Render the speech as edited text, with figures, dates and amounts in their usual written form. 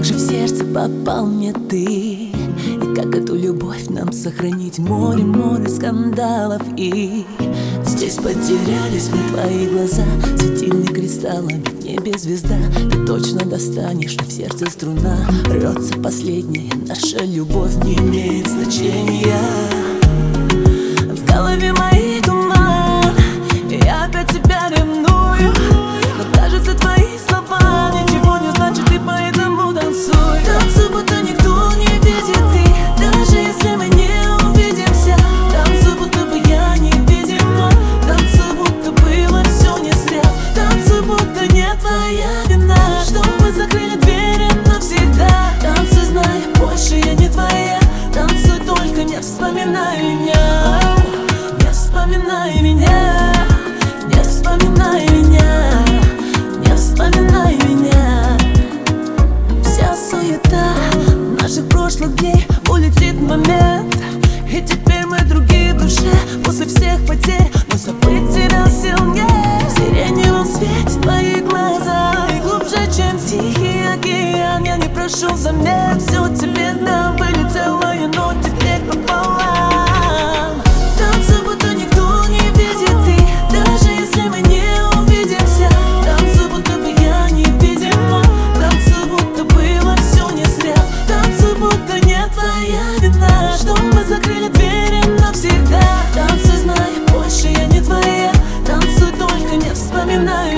как же в сердце попал мне ты, и как эту любовь нам сохранить? Море, море скандалов, и здесь потерялись мы, твои глаза, светильный кристаллами в небе звезда. Ты точно достанешь, но в сердце струна рвется последняя. Наша любовь не имеет значения. В голове моей туман, и я опять тебя ревную, но кажется, твои слова ничего не значат, и поэтому танцуй. Танцуй, будто никто не видит, и даже если мы не увидимся. Танцуй, будто бы я невидима. Танцуй, будто было все не зря. Танцуй, будто не твоя вина, что мы закрыли двери навсегда. Танцуй, знай, больше я не твоя. Танцуй, только не вспоминай меня. Не вспоминай меня. Не вспоминай меня. Не вспоминай меня. Вся суета наших прошлых дней улетит в момент, и теперь мы другие в душе. После всех потерь мой забыть тебя сильнее. В сиреневом свете твои глаза, и глубже, чем тихий океан. Я не прошу взамен, все тебе дам. Были целые, но теперь пополам. Танцуй, будто никто не видит, и даже если мы не увидимся. Танцуй, будто бы я невидима. Танцуй, будто было все не зря. Танцуй, будто не твоя вина, что мы закрыли двери навсегда. Танцуй, знай, больше я не твоя. Танцуй, только не вспоминай